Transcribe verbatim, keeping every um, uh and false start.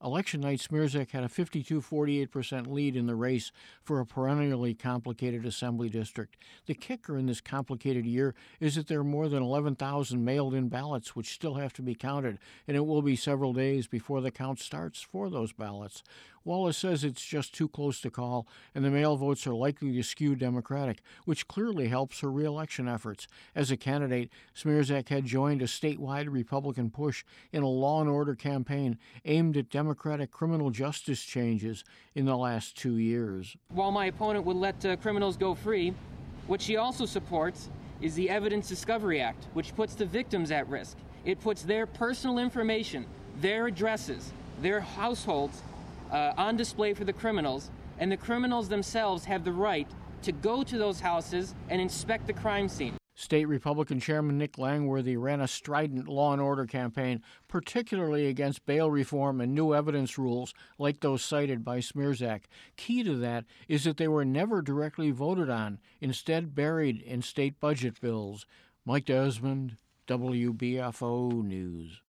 Election night, Smirzak had a fifty-two forty-eight percent lead in the race for a perennially complicated assembly district. The kicker in this complicated year is that there are more than eleven thousand mailed-in ballots which still have to be counted, and it will be several days before the count starts for those ballots. Wallace says it's just too close to call, and the mail votes are likely to skew Democratic, which clearly helps her re-election efforts. As a candidate, Smirzak had joined a statewide Republican push in a law and order campaign aimed at Democratic criminal justice changes in the last two years. While my opponent would let uh, criminals go free, what she also supports is the Evidence Discovery Act, which puts the victims at risk. It puts their personal information, their addresses, their households uh, on display for the criminals, and the criminals themselves have the right to go to those houses and inspect the crime scene. State Republican Chairman Nick Langworthy ran a strident law and order campaign, particularly against bail reform and new evidence rules like those cited by Smirzak. Key to that is that they were never directly voted on, instead buried in state budget bills. Mike Desmond, W B F O News.